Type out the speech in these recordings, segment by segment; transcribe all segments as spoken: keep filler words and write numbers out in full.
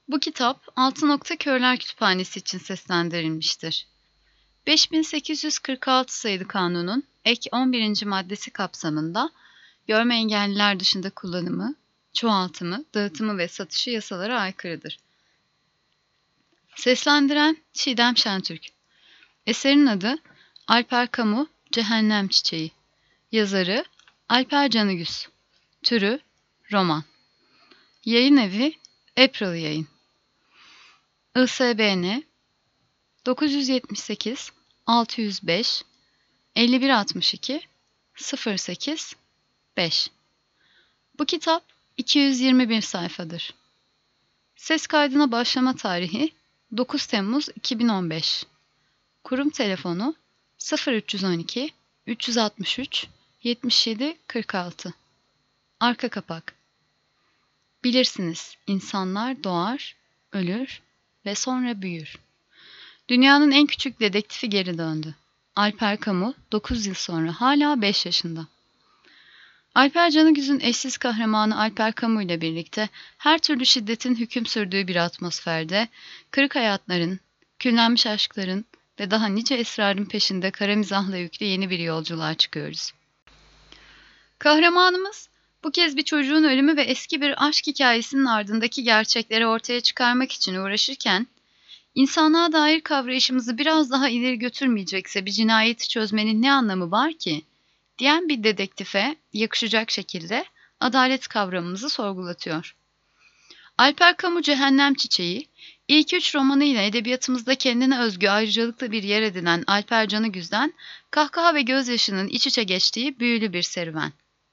Bu kitap Altınokta Körler Kütüphanesi için seslendirilmiştir. beş bin sekiz yüz kırk altı sayılı kanunun ek on birinci maddesi kapsamında görme engelliler dışında kullanımı, çoğaltımı, dağıtımı ve satışı yasalara aykırıdır. Seslendiren Çiğdem Şentürk. Eserin adı Alper Kamu Cehennem Çiçeği. Yazarı Alper Canıgüz. Türü roman. Yayın evi April Yayın. I S B N dokuz yüz yetmiş sekiz altı yüz beş elli bir altmış iki sıfır sekiz beş. Bu kitap iki yüz yirmi bir sayfadır. Ses kaydına başlama tarihi dokuz Temmuz iki bin on beş. Kurum telefonu sıfır üç on iki üç altı üç yetmiş yedi kırk altı. Arka kapak. Bilirsiniz, insanlar doğar, ölür ve sonra büyür. Dünyanın en küçük dedektifi geri döndü. Alper Kamu dokuz yıl sonra hala beş yaşında. Alper Canıgüz'ün eşsiz kahramanı Alper Kamu ile birlikte her türlü şiddetin hüküm sürdüğü bir atmosferde, kırık hayatların, küllenmiş aşkların ve daha nice esrarın peşinde kara mizahla yüklü yeni bir yolculuğa çıkıyoruz. Kahramanımız bu kez bir çocuğun ölümü ve eski bir aşk hikayesinin ardındaki gerçekleri ortaya çıkarmak için uğraşırken, İnsanlığa dair kavrayışımızı biraz daha ileri götürmeyecekse bir cinayeti çözmenin ne anlamı var ki? Diyen bir dedektife yakışacak şekilde adalet kavramımızı sorgulatıyor. Alper Kamu Cehennem Çiçeği, ilk üç romanıyla edebiyatımızda kendine özgü ayrıcalıklı bir yer edinen Alper Canıgüz'den kahkaha ve gözyaşının iç içe geçtiği büyülü bir serüven.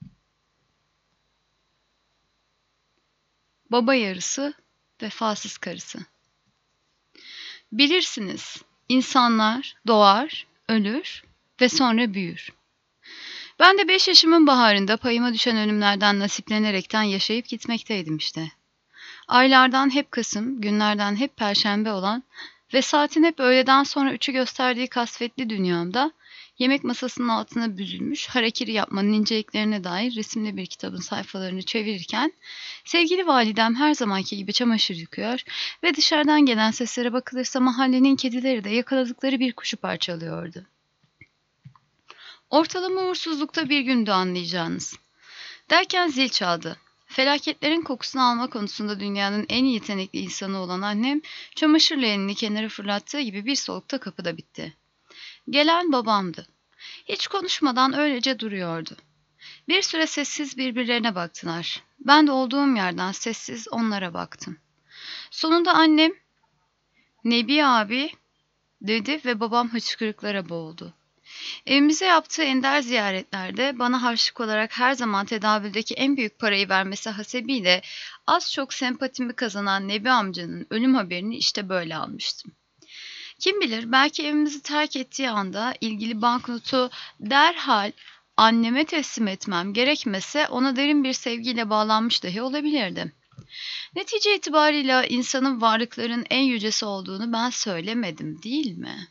Baba yarısı, vefasız karısı. Bilirsiniz, insanlar doğar, ölür ve sonra büyür. Ben de beş yaşımın baharında payıma düşen ölümlerden nasiplenerekten yaşayıp gitmekteydim işte. Aylardan hep Kasım, günlerden hep Perşembe olan ve saatin hep öğleden sonra üçü gösterdiği kasvetli dünyamda, yemek masasının altına büzülmüş harakiri yapmanın inceliklerine dair resimli bir kitabın sayfalarını çevirirken, sevgili validem her zamanki gibi çamaşır yıkıyor ve dışarıdan gelen seslere bakılırsa mahallenin kedileri de yakaladıkları bir kuşu parçalıyordu. Ortalama uğursuzlukta bir gündü anlayacağınız. Derken zil çaldı. Felaketlerin kokusunu alma konusunda dünyanın en yetenekli insanı olan annem, çamaşır leğenini kenara fırlattığı gibi bir solukta kapıda bitti. Gelen babamdı. Hiç konuşmadan öylece duruyordu. Bir süre sessiz birbirlerine baktılar. Ben de olduğum yerden sessiz onlara baktım. Sonunda annem, "Nebi abi," dedi ve babam hıçkırıklara boğuldu. Evimize yaptığı ender ziyaretlerde bana harçlık olarak her zaman tedavüldeki en büyük parayı vermesi hasebiyle az çok sempatimi kazanan Nebi amcanın ölüm haberini işte böyle almıştım. Kim bilir, belki evimizi terk ettiği anda ilgili banknotu derhal anneme teslim etmem gerekmese ona derin bir sevgiyle bağlanmış dahi olabilirdim. Netice itibarıyla insanın varlıkların en yücesi olduğunu ben söylemedim, değil mi?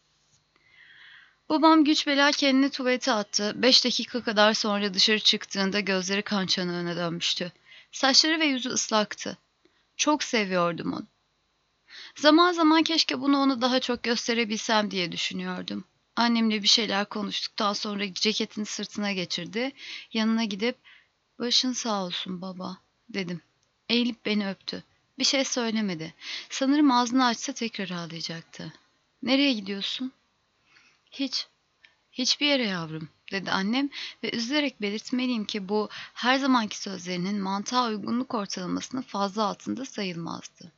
Babam güç bela kendini tuvalete attı. Beş dakika kadar sonra dışarı çıktığında gözleri kan çanağına dönmüştü. Saçları ve yüzü ıslaktı. Çok seviyordum onu. Zaman zaman keşke bunu ona daha çok gösterebilsem diye düşünüyordum. Annemle bir şeyler konuştuktan sonra ceketini sırtına geçirdi. Yanına gidip "Başın sağ olsun baba," dedim. Eğilip beni öptü. Bir şey söylemedi. Sanırım ağzını açsa tekrar ağlayacaktı. "Nereye gidiyorsun?" "Hiç, hiçbir yere yavrum," dedi annem ve üzülerek belirtmeliyim ki bu her zamanki sözlerinin mantığa uygunluk ortalamasının fazla altında sayılmazdı.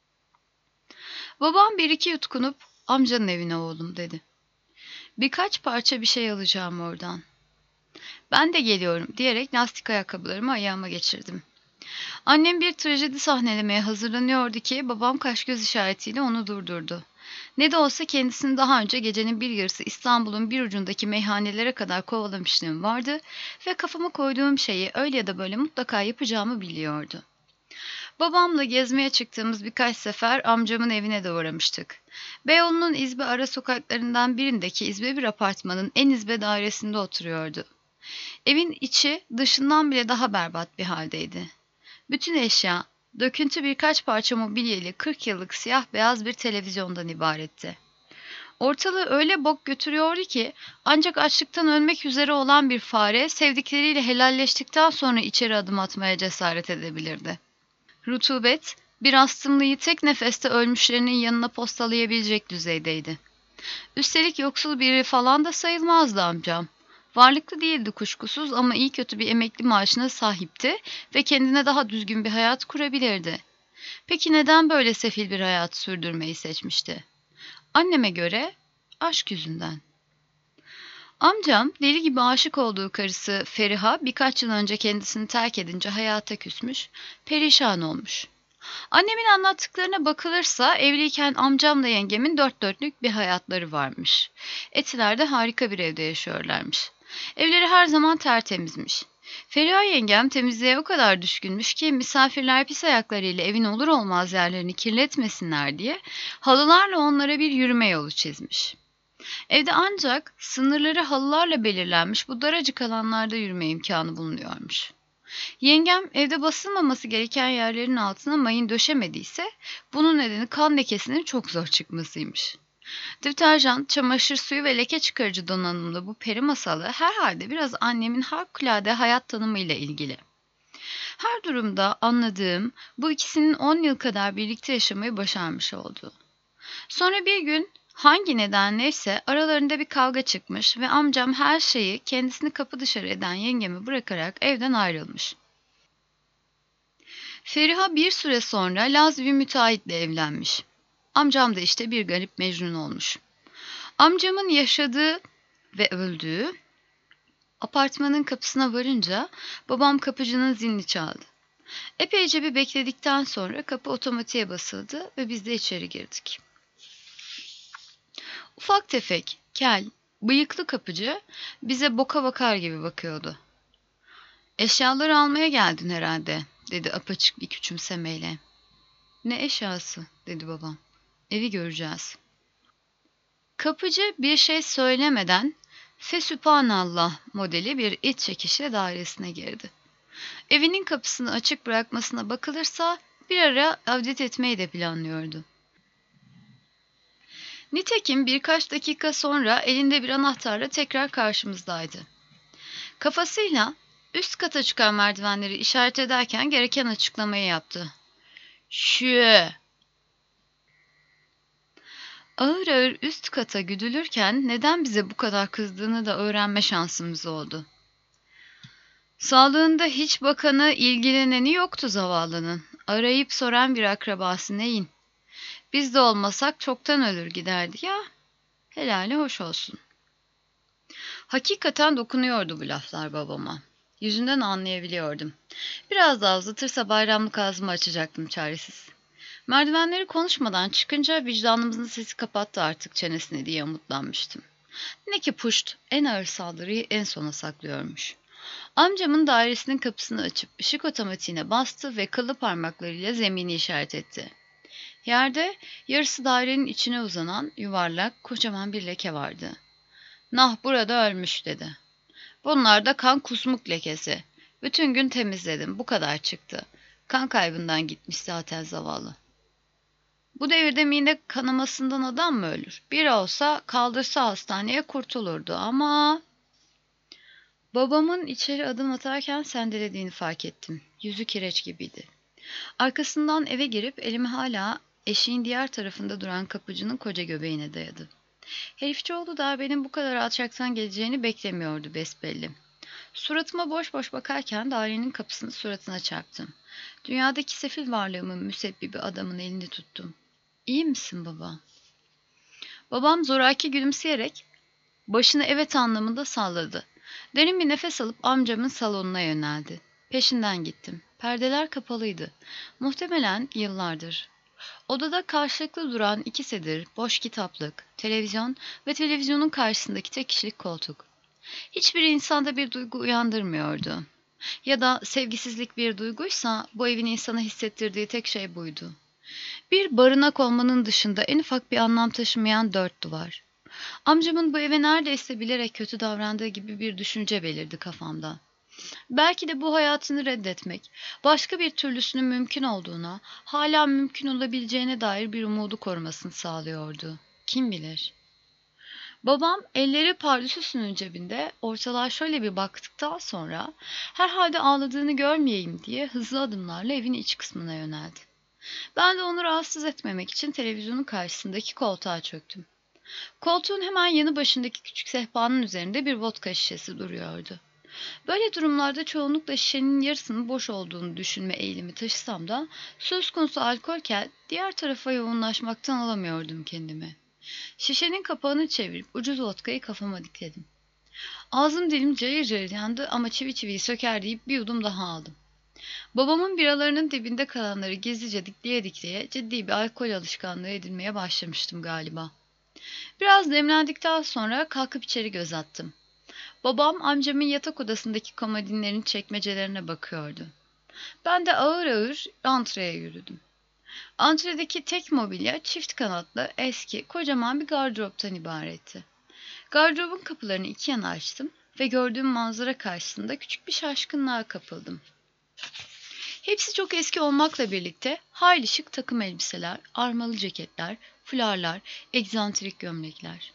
Babam bir iki yutkunup "Amcanın evine oğlum," dedi. "Birkaç parça bir şey alacağım oradan." "Ben de geliyorum," diyerek lastik ayakkabılarımı ayağıma geçirdim. Annem bir trajedi sahnelemeye hazırlanıyordu ki babam kaş göz işaretiyle onu durdurdu. Ne de olsa kendisini daha önce gecenin bir yarısı İstanbul'un bir ucundaki meyhanelere kadar kovalamışlığım vardı ve kafama koyduğum şeyi öyle ya da böyle mutlaka yapacağımı biliyordu. Babamla gezmeye çıktığımız birkaç sefer amcamın evine de uğramıştık. Beyoğlu'nun izbe ara sokaklarından birindeki izbe bir apartmanın en izbe dairesinde oturuyordu. Evin içi dışından bile daha berbat bir haldeydi. Bütün eşya, Döküntü birkaç parça mobilya ile kırk yıllık siyah beyaz bir televizyondan ibaretti. Ortalığı öyle bok götürüyordu ki ancak açlıktan ölmek üzere olan bir fare sevdikleriyle helalleştikten sonra içeri adım atmaya cesaret edebilirdi. Rutubet, bir astımlıyı tek nefeste ölmüşlerinin yanına postalayabilecek düzeydeydi. Üstelik yoksul biri falan da sayılmazdı amcam. Varlıklı değildi kuşkusuz ama iyi kötü bir emekli maaşına sahipti ve kendine daha düzgün bir hayat kurabilirdi. Peki neden böyle sefil bir hayat sürdürmeyi seçmişti? Anneme göre aşk yüzünden. Amcam deli gibi aşık olduğu karısı Feriha birkaç yıl önce kendisini terk edince hayata küsmüş, perişan olmuş. Annemin anlattıklarına bakılırsa evliyken amcamla yengemin dört dörtlük bir hayatları varmış. Etiler'de harika bir evde yaşıyorlarmış. Evleri her zaman tertemizmiş. Feriha yengem temizliğe o kadar düşkünmüş ki misafirler pis ayaklarıyla evin olur olmaz yerlerini kirletmesinler diye halılarla onlara bir yürüme yolu çizmiş. Evde ancak sınırları halılarla belirlenmiş bu daracık alanlarda yürüme imkanı bulunuyormuş. Yengem evde basılmaması gereken yerlerin altına mayın döşemediyse bunun nedeni kan lekesinin çok zor çıkmasıymış. Deterjan, çamaşır suyu ve leke çıkarıcı donanımlı bu peri masalı herhalde biraz annemin harikulade hayat tanımıyla ilgili. Her durumda anladığım bu ikisinin on yıl kadar birlikte yaşamayı başarmış oldu. Sonra bir gün hangi nedenleyse aralarında bir kavga çıkmış ve amcam her şeyi kendisini kapı dışarı eden yengemi bırakarak evden ayrılmış. Feriha bir süre sonra Laz bir müteahhitle evlenmiş. Amcam da işte bir garip Mecnun olmuş. Amcamın yaşadığı ve öldüğü apartmanın kapısına varınca babam kapıcının zilini çaldı. Epeyce bir bekledikten sonra kapı otomatiğe basıldı ve biz de içeri girdik. Ufak tefek, kel, bıyıklı kapıcı bize boka bakar gibi bakıyordu. "Eşyaları almaya geldin herhalde," dedi apaçık bir küçümsemeyle. "Ne eşyası?" dedi babam. "Evi göreceğiz." Kapıcı bir şey söylemeden Fesübhanallah modeli bir iç çekişle dairesine girdi. Evinin kapısını açık bırakmasına bakılırsa bir ara avdet etmeyi de planlıyordu. Nitekim birkaç dakika sonra elinde bir anahtarla tekrar karşımızdaydı. Kafasıyla üst kata çıkan merdivenleri işaret ederken gereken açıklamayı yaptı. "Şu." Ağır ağır üst kata güdülürken neden bize bu kadar kızdığını da öğrenme şansımız oldu. Sağlığında hiç bakanı, ilgileneni yoktu zavallının. Arayıp soran bir akrabası neyin? Biz de olmasak çoktan ölür giderdi ya. Helali hoş olsun. Hakikaten dokunuyordu bu laflar babama. Yüzünden anlayabiliyordum. Biraz daha uzatırsa bayramlık ağzımı açacaktım çaresiz. Merdivenleri konuşmadan çıkınca vicdanımızın sesi kapattı artık çenesini diye umutlanmıştım. Ne ki puşt, en ağır saldırıyı en sona saklıyormuş. Amcamın dairesinin kapısını açıp ışık otomatiğine bastı ve kıllı parmaklarıyla zemini işaret etti. Yerde yarısı dairenin içine uzanan yuvarlak kocaman bir leke vardı. "Nah burada ölmüş," dedi. "Bunlar da kan kusmuk lekesi. Bütün gün temizledim, bu kadar çıktı. Kan kaybından gitmiş zaten zavallı." Bu devirde mide kanamasından adam mı ölür? Biri olsa kaldırsa hastaneye kurtulurdu ama... Babamın içeri adım atarken sendelediğini fark ettim. Yüzü kireç gibiydi. Arkasından eve girip elimi hala eşiğin diğer tarafında duran kapıcının koca göbeğine dayadı. Herifçioğlu da benim bu kadar alçaktan geleceğini beklemiyordu besbelli. Suratıma boş boş bakarken dairenin kapısını suratına çarptım. Dünyadaki sefil varlığımın müsebbibi adamın elini tuttum. "İyi misin baba?" Babam zoraki gülümseyerek başını evet anlamında salladı. Derin bir nefes alıp amcamın salonuna yöneldi. Peşinden gittim. Perdeler kapalıydı. Muhtemelen yıllardır. Odada karşılıklı duran iki sedir, boş kitaplık, televizyon ve televizyonun karşısındaki tek kişilik koltuk. Hiçbir insanda bir duygu uyandırmıyordu. Ya da sevgisizlik bir duyguysa bu evin insana hissettirdiği tek şey buydu. Bir barınak olmanın dışında en ufak bir anlam taşımayan dört duvar. Amcamın bu eve neredeyse bilerek kötü davrandığı gibi bir düşünce belirdi kafamda. Belki de bu hayatını reddetmek, başka bir türlüsünün mümkün olduğuna, hala mümkün olabileceğine dair bir umudu korumasını sağlıyordu. Kim bilir? Babam elleri pardösüsünün cebinde ortalığa şöyle bir baktıktan sonra herhalde ağladığını görmeyeyim diye hızlı adımlarla evin iç kısmına yöneldi. Ben de onu rahatsız etmemek için televizyonun karşısındaki koltuğa çöktüm. Koltuğun hemen yanı başındaki küçük sehpanın üzerinde bir vodka şişesi duruyordu. Böyle durumlarda çoğunlukla şişenin yarısının boş olduğunu düşünme eğilimi taşısam da söz konusu alkolken diğer tarafa yoğunlaşmaktan alamıyordum kendimi. Şişenin kapağını çevirip ucuz vodkayı kafama dikledim. Ağzım dilim cayır cayır yandı ama çivi çiviyi söker deyip bir yudum daha aldım. Babamın biralarının dibinde kalanları gizlice dikleye dikleye ciddi bir alkol alışkanlığı edinmeye başlamıştım galiba. Biraz demlendikten sonra kalkıp içeri göz attım. Babam amcamın yatak odasındaki komodinlerin çekmecelerine bakıyordu. Ben de ağır ağır antreye yürüdüm. Antredeki tek mobilya çift kanatlı, eski, kocaman bir gardıroptan ibaretti. Gardırobun kapılarını iki yana açtım ve gördüğüm manzara karşısında küçük bir şaşkınlığa kapıldım. Hepsi çok eski olmakla birlikte hayli şık takım elbiseler, armalı ceketler, fularlar, egzantrik gömlekler.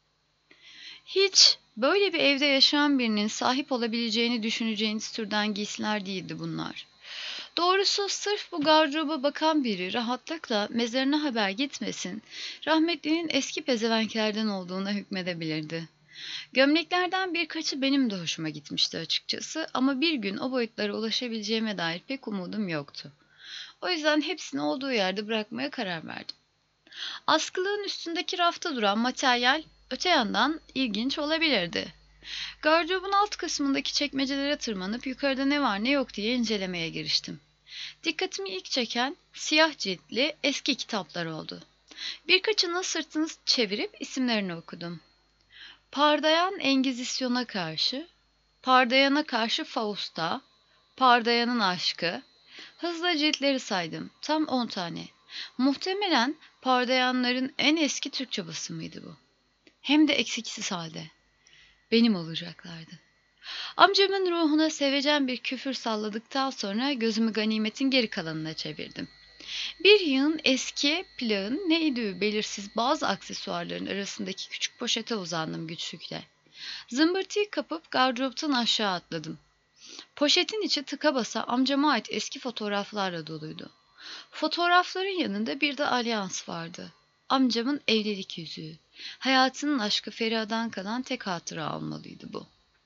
Hiç böyle bir evde yaşayan birinin sahip olabileceğini düşüneceğiniz türden giysiler değildi bunlar. Doğrusu sırf bu gardıroba bakan biri rahatlıkla mezarına haber gitmesin, rahmetlinin eski pezevenklerden olduğuna hükmedebilirdi. Gömleklerden birkaçı benim de hoşuma gitmişti açıkçası ama bir gün o boyutlara ulaşabileceğime dair pek umudum yoktu. O yüzden hepsini olduğu yerde bırakmaya karar verdim. Askılığın üstündeki rafta duran materyal öte yandan ilginç olabilirdi. Gardırobun alt kısmındaki çekmecelere tırmanıp yukarıda ne var ne yok diye incelemeye giriştim. Dikkatimi ilk çeken siyah ciltli eski kitaplar oldu. Birkaçının sırtını çevirip isimlerini okudum. Pardayan Engizisyon'a karşı, Pardayana karşı Fausta, Pardayan'ın aşkı, hızla ciltleri saydım, tam on tane. Muhtemelen Pardayanların en eski Türkçe basımıydı bu. Hem de eksiksiz halde. Benim olacaklardı. Amcamın ruhuna sevecen bir küfür salladıktan sonra gözümü ganimetin geri kalanına çevirdim. Bir yığın eski plağın ne idüğü belirsiz bazı aksesuarların arasındaki küçük poşete uzandım güçlükle. Zımbırtıyı kapıp gardıroptan aşağı atladım. Poşetin içi tıka basa amcama ait eski fotoğraflarla doluydu. Fotoğrafların yanında bir de alyans vardı. Amcamın evlilik yüzüğü. Hayatının aşkı Feriha'dan kalan tek hatıra olmalıydı bu.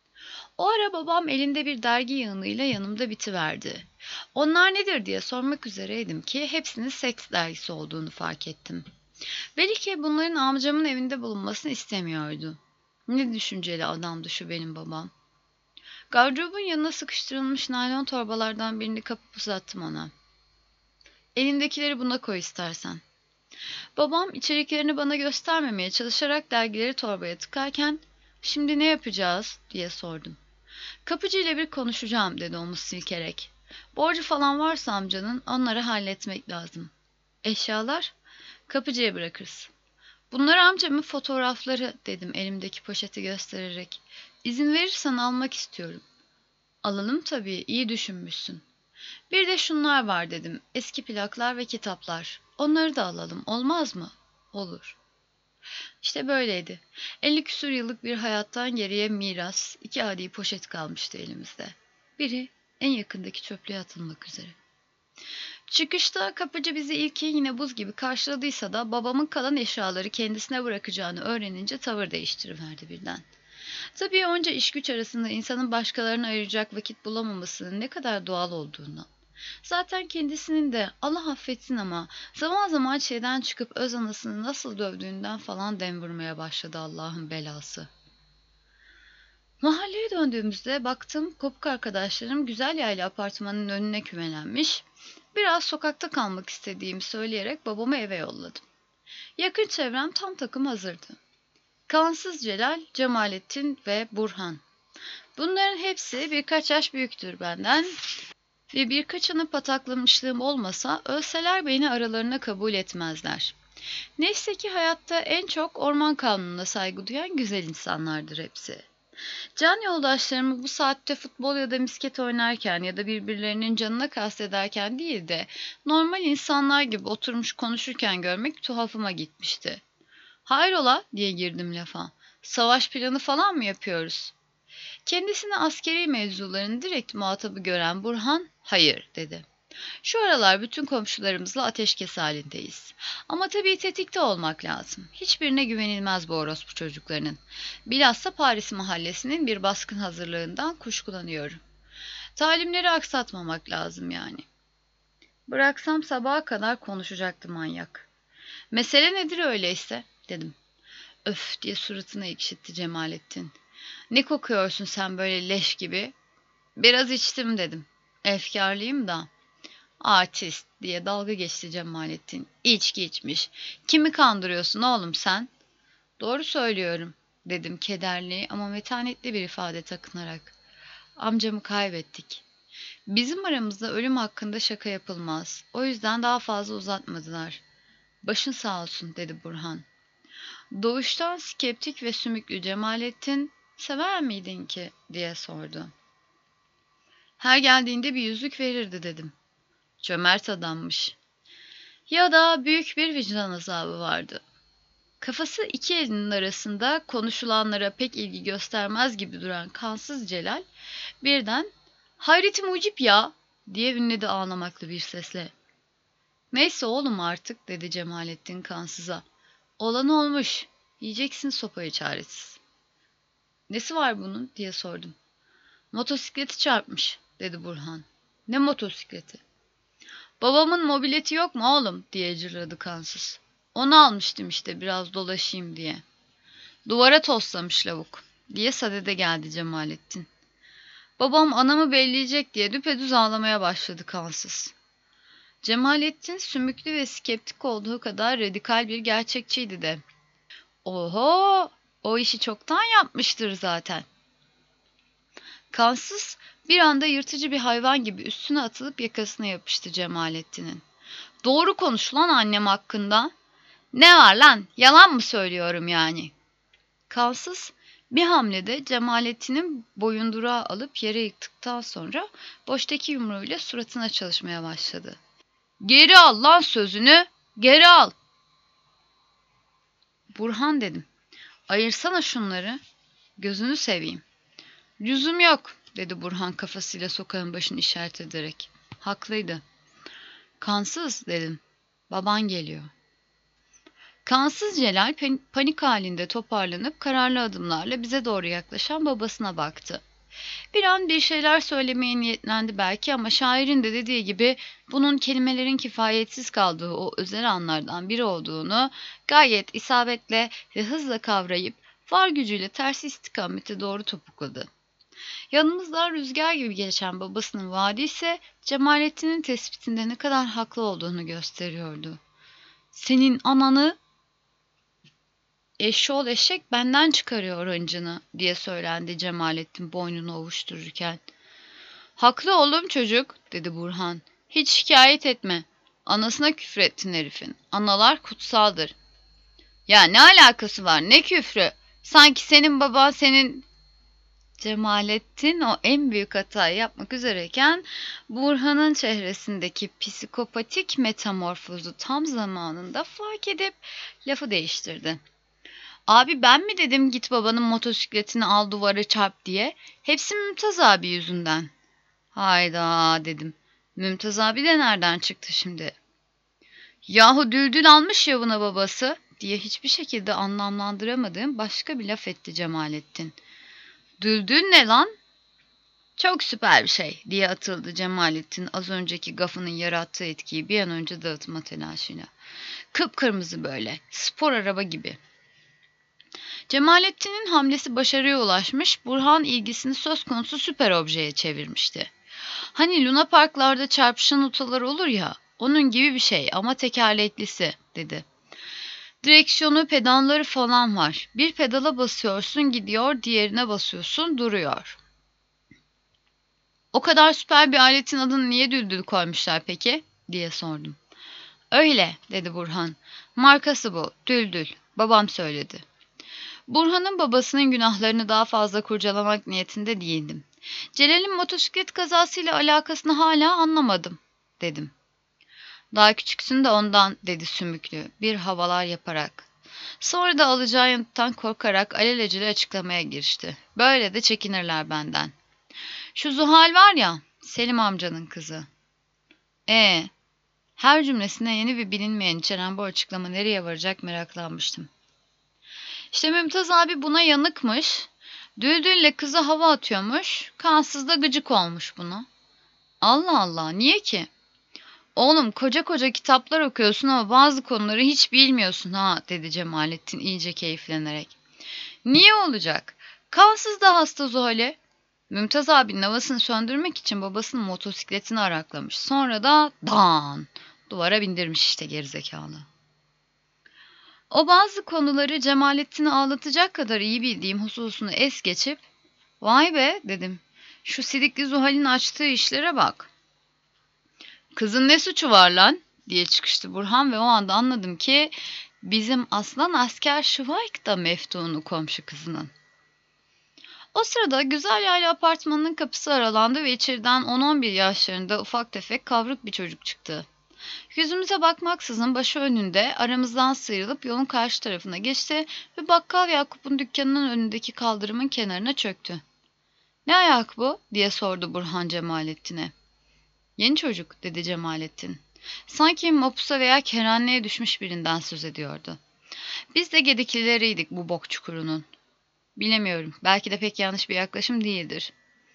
O ara babam elinde bir dergi yığınıyla yanımda bitiverdi. Onlar nedir diye sormak üzereydim ki hepsinin seks dergisi olduğunu fark ettim. Belki bunların amcamın evinde bulunmasını istemiyordu. Ne düşünceli adamdı şu benim babam. Gardırobun yanına sıkıştırılmış naylon torbalardan birini kapıp uzattım ona. Elindekileri buna koy istersen. Babam içeriklerini bana göstermemeye çalışarak dergileri torbaya tıkarken "Şimdi ne yapacağız?" diye sordum. "Kapıcı ile bir konuşacağım," dedi omuz silkerek. "Borcu falan varsa amcanın onları halletmek lazım. Eşyalar kapıcıya bırakırız." "Bunlar amcamın fotoğrafları," dedim elimdeki poşeti göstererek. "İzin verirsen almak istiyorum." "Alalım tabii, iyi düşünmüşsün." "Bir de şunlar var," dedim. "Eski plaklar ve kitaplar. Onları da alalım, olmaz mı?" "Olur." İşte böyleydi. Elli küsur yıllık bir hayattan geriye miras, iki adi poşet kalmıştı elimizde. Biri en yakındaki çöplüğe atılmak üzere. Çıkışta kapıcı bizi ilki yine buz gibi karşıladıysa da babamın kalan eşyaları kendisine bırakacağını öğrenince tavır değiştiriverdi birden. Tabii onca iş güç arasında insanın başkalarına ayıracak vakit bulamamasının ne kadar doğal olduğunu. Zaten kendisinin de Allah affetsin ama zaman zaman şeyden çıkıp öz anasını nasıl dövdüğünden falan dem vurmaya başladı Allah'ın belası. Mahalleye döndüğümüzde baktım kopuk arkadaşlarım güzel yaylı apartmanın önüne kümelenmiş. Biraz sokakta kalmak istediğimi söyleyerek babamı eve yolladım. Yakın çevrem tam takım hazırdı. Kansız Celal, Cemalettin ve Burhan. Bunların hepsi birkaç yaş büyüktür benden ve birkaçını pataklamışlığım olmasa ölseler beni aralarına kabul etmezler. Neyse ki hayatta en çok orman kanununa saygı duyan güzel insanlardır hepsi. Can yoldaşlarımı bu saatte futbol ya da misket oynarken ya da birbirlerinin canına kastederken değil de normal insanlar gibi oturmuş konuşurken görmek tuhafıma gitmişti. "Hayrola?" diye girdim lafa. "Savaş planı falan mı yapıyoruz?" Kendisini askeri mevzuların direkt muhatabı gören Burhan, "Hayır," dedi. "Şu aralar bütün komşularımızla ateşkes halindeyiz. Ama tabii tetikte olmak lazım. Hiçbirine güvenilmez bu orospu çocuklarının. Bilhassa Paris mahallesinin bir baskın hazırlığından kuşkulanıyorum. Talimleri aksatmamak lazım yani." Bıraksam sabaha kadar konuşacaktı manyak. "Mesele nedir öyleyse?" dedim. "Öf," diye suratına ekşitti Cemalettin. "Ne kokuyorsun sen böyle leş gibi?" "Biraz içtim," dedim. "Efkarlıyım da." "Artist," diye dalga geçti Cemalettin. "İçki içmiş. Kimi kandırıyorsun oğlum sen?" "Doğru söylüyorum," dedim kederli ama metanetli bir ifade takınarak. "Amcamı kaybettik. Bizim aramızda ölüm hakkında şaka yapılmaz. O yüzden daha fazla uzatmadılar." "Başın sağ olsun," dedi Burhan. Doğuştan skeptik ve sümüklü Cemalettin, "Sever miydin ki?" diye sordu. "Her geldiğinde bir yüzük verirdi," dedim. "Cömert adammış." "Ya da büyük bir vicdan azabı vardı." Kafası iki elinin arasında konuşulanlara pek ilgi göstermez gibi duran kansız Celal birden "Hayreti mucip ya!" diye ünledi ağlamaklı bir sesle. "Neyse oğlum artık," dedi Cemalettin kansıza. "Olan olmuş. Yiyeceksin sopayı çaresiz." "Nesi var bunun?" diye sordum. "Motosikleti çarpmış," dedi Burhan. "Ne motosikleti?" "Babamın mobileti yok mu oğlum?" diye cırladı kansız. "Onu almıştım işte biraz dolaşayım diye." "Duvara toslamış lavuk," diye sadede geldi Cemalettin. "Babam anamı belleyecek diye düpedüz ağlamaya başladı kansız." Cemalettin sümüklü ve skeptik olduğu kadar radikal bir gerçekçiydi de. "Oho, o işi çoktan yapmıştır zaten." Kansız bir anda yırtıcı bir hayvan gibi üstüne atılıp yakasına yapıştı Cemalettin'in. "Doğru konuş lan annem hakkında." "Ne var lan? Yalan mı söylüyorum yani?" Kansız bir hamlede Cemalettin'in boyundurağı alıp yere yıktıktan sonra boştaki yumruğuyla suratına çalışmaya başladı. "Geri al lan sözünü, geri al." "Burhan," dedim. "Ayırsana şunları. Gözünü seveyim." "Lüzum yok," dedi Burhan kafasıyla sokağın başını işaret ederek. Haklıydı. "Kansız," dedim. "Baban geliyor." Kansız Celal panik halinde toparlanıp kararlı adımlarla bize doğru yaklaşan babasına baktı. Bir an bir şeyler söylemeye niyetlendi belki ama şairin de dediği gibi bunun kelimelerin kifayetsiz kaldığı o özel anlardan biri olduğunu gayet isabetle ve hızla kavrayıp var gücüyle tersi istikamete doğru topukladı. Yanımızdan rüzgar gibi geçen babasının vaadi ise Cemalettin'in tespitinde ne kadar haklı olduğunu gösteriyordu. "Senin ananı eşşoğlu eşek benden çıkarıyor hıncını," diye söylendi Cemalettin boynunu ovuştururken. "Haklı oğlum çocuk," dedi Burhan. "Hiç şikayet etme. Anasına küfrettin herifin. Analar kutsaldır." "Ya ne alakası var? Ne küfrü? Sanki senin baban senin..." Cemalettin o en büyük hatayı yapmak üzereyken Burhan'ın çehresindeki psikopatik metamorfozu tam zamanında fark edip lafı değiştirdi. "Abi ben mi dedim git babanın motosikletini al duvara çarp diye? Hepsi Mümtaz abi yüzünden." "Hayda," dedim. "Mümtaz abi de nereden çıktı şimdi?" "Yahu düldül almış yavuna babası," diye hiçbir şekilde anlamlandıramadığım başka bir laf etti Cemalettin. "Düldül ne lan?" "Çok süper bir şey," diye atıldı Cemalettin az önceki gafının yarattığı etkiyi bir an önce dağıtma telaşıyla. "Kıpkırmızı böyle, spor araba gibi." Cemalettin'in hamlesi başarıya ulaşmış, Burhan ilgisini söz konusu süper objeye çevirmişti. "Hani Luna Parklarda çarpışan utalar olur ya, onun gibi bir şey ama tekerleklisi," dedi. "Direksiyonu, pedalları falan var. Bir pedala basıyorsun gidiyor, diğerine basıyorsun duruyor." "O kadar süper bir aletin adını niye düldül koymuşlar peki?" diye sordum. "Öyle," dedi Burhan. "Markası bu, düldül. Babam söyledi." Burhan'ın babasının günahlarını daha fazla kurcalamak niyetinde değildim. Celal'in motosiklet kazasıyla alakasını hala anlamadım, dedim. Daha küçüksün de ondan, dedi sümüklü, bir havalar yaparak. Sonra da alacağı yanıttan korkarak alelacele açıklamaya girişti. Böyle de çekinirler benden. Şu Zuhal var ya, Selim amcanın kızı. Ee, her cümlesine yeni bir bilinmeyen içeren bu açıklama nereye varacak meraklanmıştım. İşte Mümtaz abi buna yanıkmış. Düldül'le kıza hava atıyormuş. Kansız da gıcık olmuş buna. Allah Allah, niye ki? Oğlum koca koca kitaplar okuyorsun ama bazı konuları hiç bilmiyorsun ha, dedi Cemalettin iyice keyiflenerek. Niye olacak? Kansız da hasta Zuhal'e. Mümtaz abinin havasını söndürmek için babasının motosikletini araklamış. Sonra da dan duvara bindirmiş işte gerizekalı. O bazı konuları Cemalettin'i ağlatacak kadar iyi bildiğim hususunu es geçip vay be dedim. Şu sidikli Zuhal'in açtığı işlere bak. Kızın ne suçu var lan diye çıkıştı Burhan ve o anda anladım ki bizim aslan asker Şıvayk da meftunu komşu kızının. O sırada Güzel Yayla apartmanının kapısı aralandı ve içeriden on on bir yaşlarında ufak tefek kavruk bir çocuk çıktı. Yüzümüze bakmaksızın başı önünde aramızdan sıyrılıp yolun karşı tarafına geçti ve Bakkal Yakup'un dükkanının önündeki kaldırımın kenarına çöktü. "Ne ayak bu?" diye sordu Burhan Cemalettin'e. "Yeni çocuk," dedi Cemalettin. Sanki mapusa veya kerhaneye düşmüş birinden söz ediyordu. Biz de gediklileriydik bu bok çukurunun. Bilemiyorum, belki de pek yanlış bir yaklaşım değildir.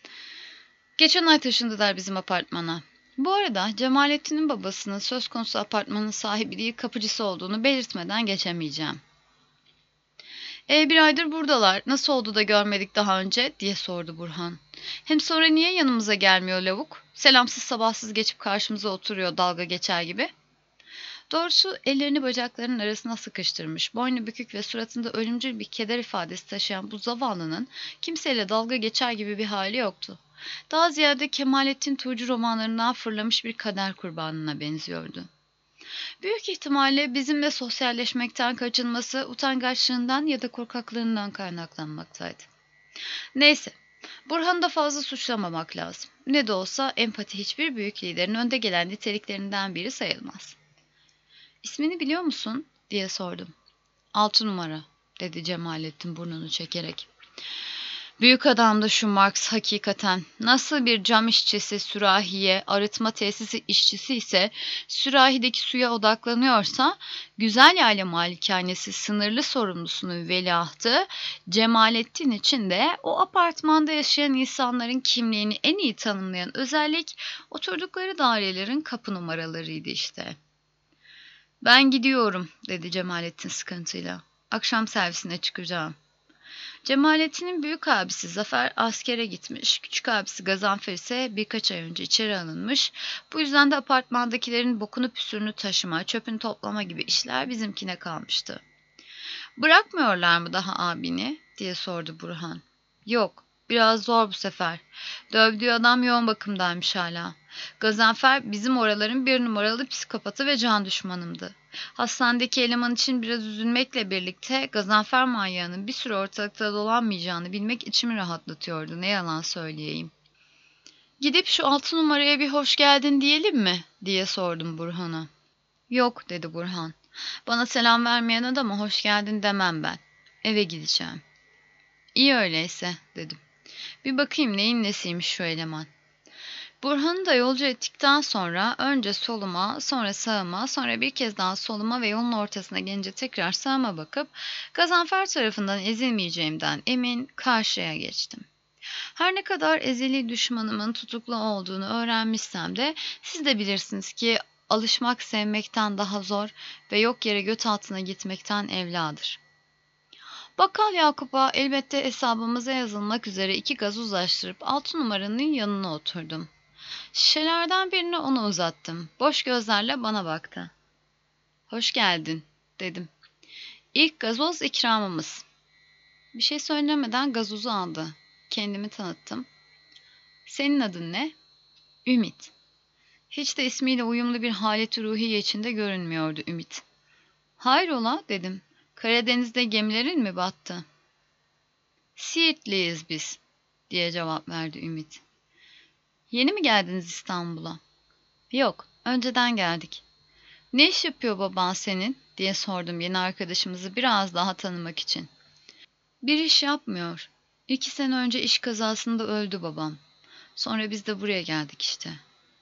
Geçen ay taşındılar bizim apartmana. Bu arada Cemalettin'in babasının söz konusu apartmanın sahibi değil kapıcısı olduğunu belirtmeden geçemeyeceğim. E bir aydır buradalar. Nasıl oldu da görmedik daha önce diye sordu Burhan. Hem sonra niye yanımıza gelmiyor lavuk? Selamsız sabahsız geçip karşımıza oturuyor dalga geçer gibi. Doğrusu ellerini bacaklarının arasına sıkıştırmış, boynu bükük ve suratında ölümcül bir keder ifadesi taşıyan bu zavallının kimseyle dalga geçer gibi bir hali yoktu. Daha ziyade Kemalettin Tuğcu romanlarından fırlamış bir kader kurbanına benziyordu. Büyük ihtimalle bizimle sosyalleşmekten kaçınması utangaçlığından ya da korkaklığından kaynaklanmaktaydı. Neyse, Burhan'ı da fazla suçlamamak lazım. Ne de olsa empati hiçbir büyük liderin önde gelen niteliklerinden biri sayılmaz. "İsmini biliyor musun?" diye sordum. "Altı numara," dedi Cemalettin burnunu çekerek. Büyük adamdı şu Marx hakikaten. Nasıl bir cam işçisi sürahiye, arıtma tesisi işçisi ise sürahideki suya odaklanıyorsa, Güzel Yayla Malikanesi sınırlı sorumlusunun veliahtı Cemalettin için de o apartmanda yaşayan insanların kimliğini en iyi tanımlayan özellik oturdukları dairelerin kapı numaralarıydı işte. "Ben gidiyorum," dedi Cemalettin sıkıntıyla. "Akşam servisine çıkacağım." Cemalettin'in büyük abisi Zafer askere gitmiş, küçük abisi Gazanfer ise birkaç ay önce içeri alınmış. Bu yüzden de apartmandakilerin bokunu püsürünü taşıma, çöpünü toplama gibi işler bizimkine kalmıştı. "Bırakmıyorlar mı daha abini?" diye sordu Burhan. "Yok, biraz zor bu sefer. Dövdüğü adam yoğun bakımdaymış hala. Gazanfer bizim oraların bir numaralı psikopatı ve can düşmanımdı. Hastanedeki eleman için biraz üzülmekle birlikte Gazanfer manyağının bir süre ortalıkta dolanmayacağını bilmek içimi rahatlatıyordu, ne yalan söyleyeyim. "Gidip şu altı numaraya bir hoş geldin diyelim mi?" diye sordum Burhan'a. "Yok," dedi Burhan. "Bana selam vermeyen adama hoş geldin demem ben. Eve gideceğim." "İyi öyleyse," dedim. "Bir bakayım neyin nesiymiş şu eleman." Burhan'ı da yolcu ettikten sonra önce soluma, sonra sağıma, sonra bir kez daha soluma ve yolun ortasına gelince tekrar sağıma bakıp Gazanfer tarafından ezilmeyeceğimden emin karşıya geçtim. Her ne kadar ezeli düşmanımın tutuklu olduğunu öğrenmişsem de siz de bilirsiniz ki alışmak sevmekten daha zor ve yok yere göt altına gitmekten evladır. Bakkal Yakup'a elbette hesabımıza yazılmak üzere iki gazoz açtırıp altı numaranın yanına oturdum. Şişelerden birini ona uzattım. Boş gözlerle bana baktı. "Hoş geldin," dedim. "İlk gazoz ikramımız." Bir şey söylemeden gazozu aldı. Kendimi tanıttım. "Senin adın ne?" "Ümit." Hiç de ismiyle uyumlu bir haleti ruhiye içinde görünmüyordu Ümit. "Hayrola?" dedim. "Karadeniz'de gemilerin mi battı?" Siirtliyiz biz, diye cevap verdi Ümit. Yeni mi geldiniz İstanbul'a? Yok, önceden geldik. Ne iş yapıyor baban senin, diye sordum yeni arkadaşımızı biraz daha tanımak için. Bir iş yapmıyor. İki sene önce iş kazasında öldü babam. Sonra biz de buraya geldik işte.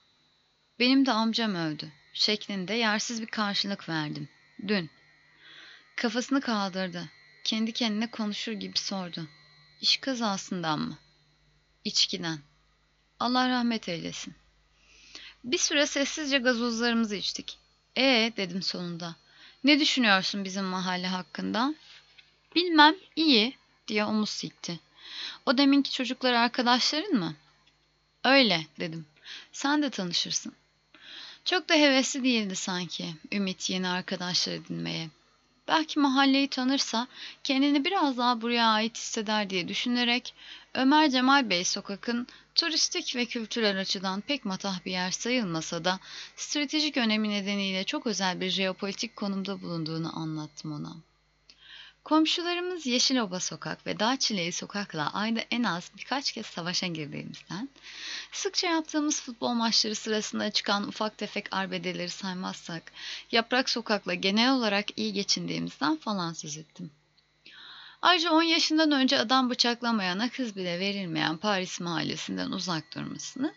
Benim de amcam öldü, şeklinde yersiz bir karşılık verdim. Dün. Kafasını kaldırdı. Kendi kendine konuşur gibi sordu. İş kazasından mı? İçkiden. Allah rahmet eylesin. Bir süre sessizce gazozlarımızı içtik. Ee dedim sonunda. Ne düşünüyorsun bizim mahalle hakkında? Bilmem, iyi, diye omuz silkti. O deminki çocuklar arkadaşların mı? Öyle, dedim. Sen de tanışırsın. Çok da hevesli değildi sanki Ümit yeni arkadaşlar edinmeye. Belki mahalleyi tanırsa kendini biraz daha buraya ait hisseder diye düşünerek Ömer Cemal Bey sokakın turistik ve kültürel açıdan pek matah bir yer sayılmasa da stratejik önemi nedeniyle çok özel bir jeopolitik konumda bulunduğunu anlattım ona. Komşularımız Yeşiloba Sokak ve Dağ Çileği Sokak'la ayda en az birkaç kez savaşa girdiğimizden, sıkça yaptığımız futbol maçları sırasında çıkan ufak tefek arbedeleri saymazsak, Yaprak Sokak'la genel olarak iyi geçindiğimizden falan söz ettim. Ayrıca on yaşından önce adam bıçaklamayana kız bile verilmeyen Paris mahallesinden uzak durmasını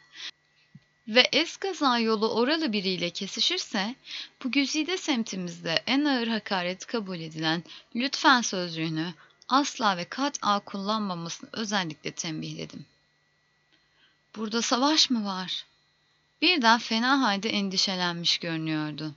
ve eskaza yolu oralı biriyle kesişirse, bu güzide semtimizde en ağır hakaret kabul edilen lütfen sözcüğünü asla ve kat'a kullanmamasını özellikle tembihledim. Burada savaş mı var? Birden fena halde endişelenmiş görünüyordu.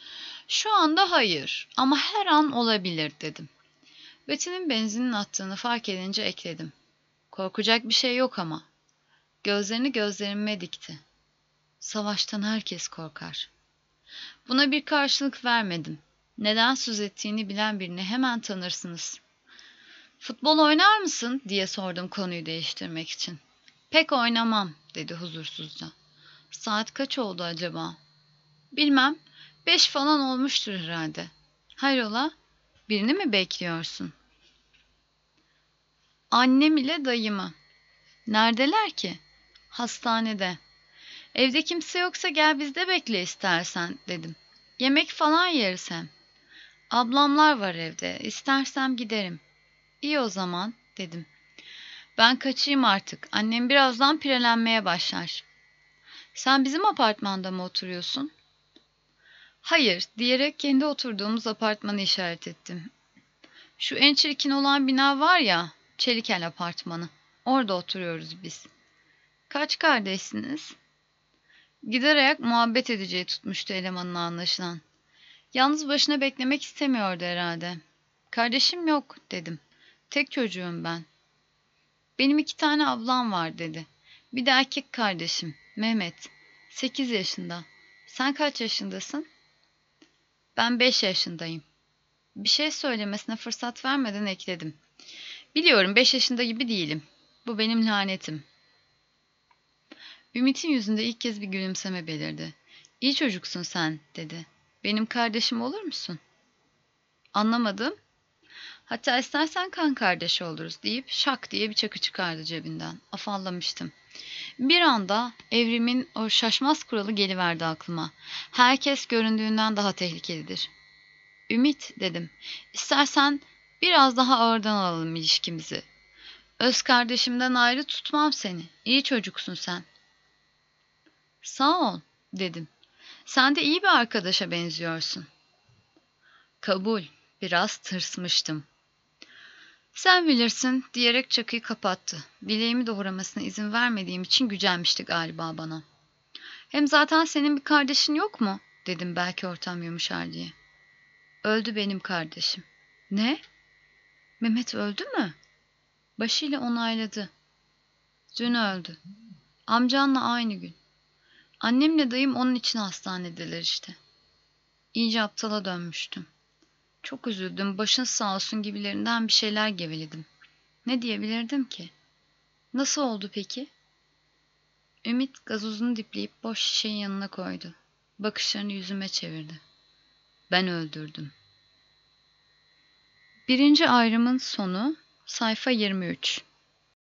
Şu anda hayır ama her an olabilir dedim. Betty'nin benzinin attığını fark edince ekledim. Korkacak bir şey yok ama. Gözlerini gözlerime dikti. Savaştan herkes korkar. Buna bir karşılık vermedim. Neden söz ettiğini bilen birini hemen tanırsınız. Futbol oynar mısın, diye sordum konuyu değiştirmek için. Pek oynamam, dedi huzursuzca. Saat kaç oldu acaba? Bilmem, beş falan olmuştur herhalde. Hayrola, birini mi bekliyorsun? Annem ile dayımı. Neredeler ki? Hastanede. Evde kimse yoksa gel bizde bekle istersen, dedim. Yemek falan yeriz hem. Ablamlar var evde, istersem giderim. İyi o zaman, dedim. Ben kaçayım artık, annem birazdan pirelenmeye başlar. Sen bizim apartmanda mı oturuyorsun? Hayır, diyerek kendi oturduğumuz apartmanı işaret ettim. Şu en çirkin olan bina var ya, Çelikel apartmanı. Orada oturuyoruz biz. Kaç kardeşsiniz? Gider ayak muhabbet edeceği tutmuştu elemanın anlaşılan. Yalnız başına beklemek istemiyordu herhalde. Kardeşim yok, dedim. Tek çocuğum ben. Benim iki tane ablam var, dedi. Bir de erkek kardeşim, Mehmet. Sekiz yaşında. Sen kaç yaşındasın? Ben beş yaşındayım. Bir şey söylemesine fırsat vermeden ekledim. Biliyorum beş yaşında gibi değilim. Bu benim lanetim. Ümit'in yüzünde ilk kez bir gülümseme belirdi. İyi çocuksun sen, dedi. Benim kardeşim olur musun? Anlamadım. Hatta istersen kan kardeşi oluruz, deyip şak diye bir çakı çıkardı cebinden. Afallamıştım. Bir anda evrimin o şaşmaz kuralı geliverdi aklıma. Herkes göründüğünden daha tehlikelidir. Ümit, dedim. İstersen biraz daha ağırdan alalım ilişkimizi. Öz kardeşimden ayrı tutmam seni. İyi çocuksun sen. Sağ ol, dedim. Sen de iyi bir arkadaşa benziyorsun. Kabul. Biraz tırsmıştım. Sen bilirsin, diyerek çakıyı kapattı. Bileğimi doğramasına izin vermediğim için gücenmişti galiba bana. Hem zaten senin bir kardeşin yok mu? Dedim belki ortam yumuşar diye. Öldü benim kardeşim. Ne? Mehmet öldü mü? Başıyla onayladı. Dün öldü. Amcanla aynı gün. Annemle dayım onun için hastanedeler işte. İyice aptala dönmüştüm. Çok üzüldüm, başın sağ olsun gibilerinden bir şeyler geveledim. Ne diyebilirdim ki? Nasıl oldu peki? Ümit gazozunu dipleyip boş şişenin yanına koydu. Bakışlarını yüzüme çevirdi. Ben öldürdüm. Birinci ayrımın sonu, Sayfa yirmi üç.